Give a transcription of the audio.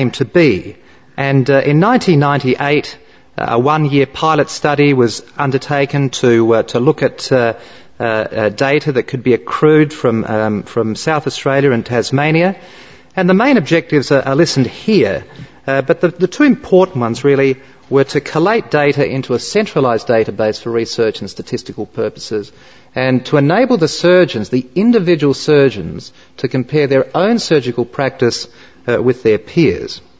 him to be. And in 1998, a one-year pilot study was undertaken to look at data that could be accrued from South Australia and Tasmania. And the main objectives are listed here, but the two important ones really were to collate data into a centralised database for research and statistical purposes, and to enable the surgeons, the individual surgeons, to compare their own surgical practice with their peers.